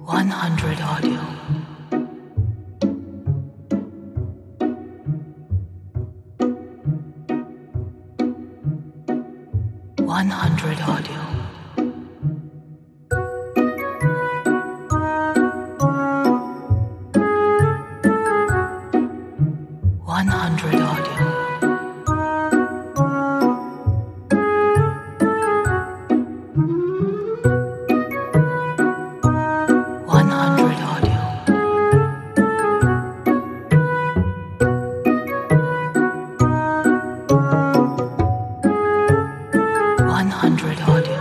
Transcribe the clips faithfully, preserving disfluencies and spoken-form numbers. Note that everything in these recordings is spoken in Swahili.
one hundred audio. one hundred audio. one hundred audio. one hundred audio. one hundred audio.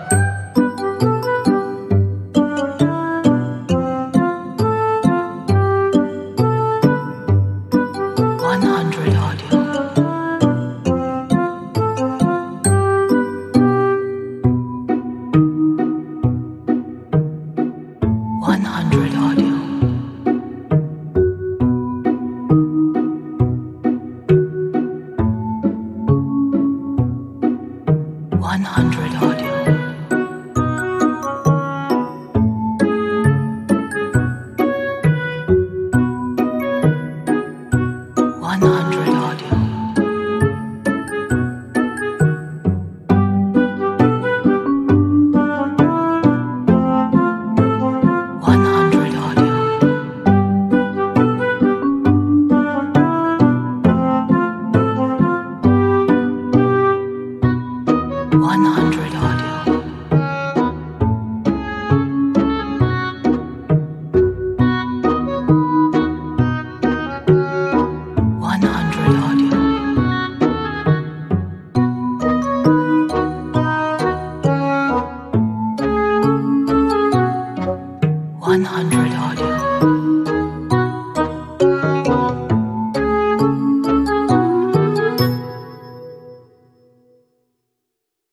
one hundred audio. one hundred audio. one hundred audio. one hundred audio. one hundred audio. one hundred audio. one hundred audio. one hundred audio.